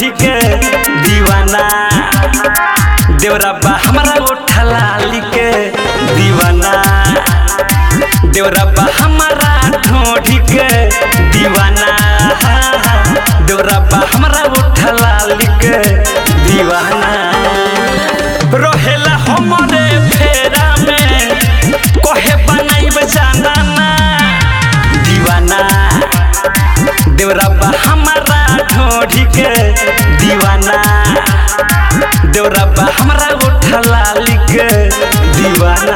ढोढ़ी के दीवाना देवरा बा हमारा उठा लाली के दीवाना देवरा बा हमारा ढोढ़ी के दीवाना देवरा बा हमारा उठा लाली के दीवाना रहेला हमरे फेरा में कहे बनाइब जाना ना दीवाना देवरा बा हमारा ढोढ़ी के दीवाना देवरा बा हमारा उठा लाली के दीवाना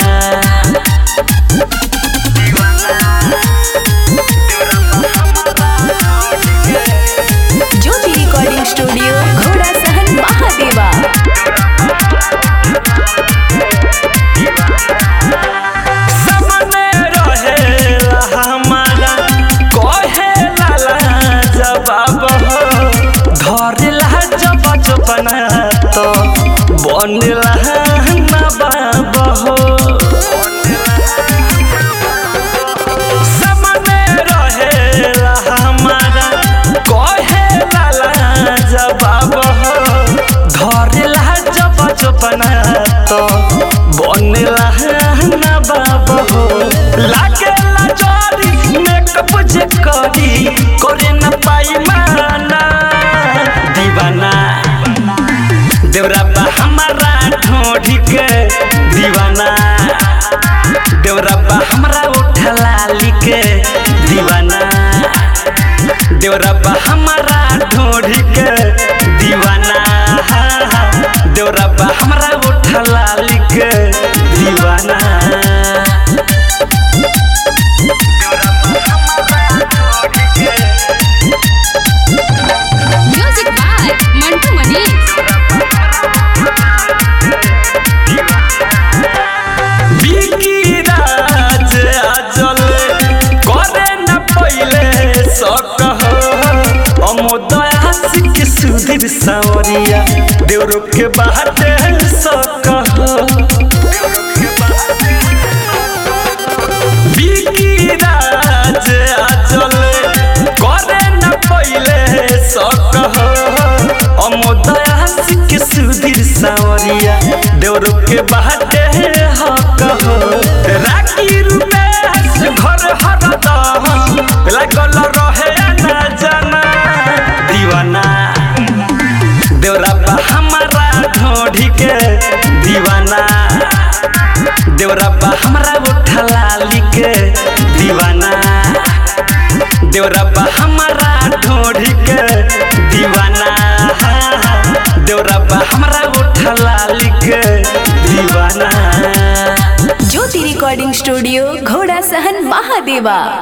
ज्योति रिकॉर्डिंग स्टूडियो घोड़ा सहन महादेवा। सामने रहेला हमारा कहे लाला जवाब हो धरेला जब चपना तो बनेला ना बाब हो सामने रहेला हमारा कहे लाला जवाब हो धरेला जब चपना तो बनेला ना बाब हो लागेला जोरी मेकअप जे करी करे न पाई माना दीवाना देवरा बा हमारा ढोढ़ी के दीवाना देवरा बा हमारा उठा लाली के दीवाना देवरा बा हमारा ढोढ़ी के दीवाना देवरा बा हमारा उठा लाली के दीवाना म्यूजिक बाय मंटू मनी। बिकी राज आजल करे न पहिले सक हो अमोदया सिक सुधीर सावरिया देवरो के बाटे सक हो बिकी राज आजल करे न पहिले सक हो अमोदया सिक सुधीर सावरिया देवरो के बाटे हक हो राखी रूपेश घर हरदम लागल रहे ना जाना दीवाना देवरा बा हमारा ढोढ़ी के दीवाना देवरा बा हमारा उठा लाली के दीवाना देवरा बा हमारा ढोढ़ी के दीवाना देवरा बा हमारा उठा लाली के दीवाना ज्योति रिकॉर्डिंग स्टूडियो घोड़ा सहन महादेवा।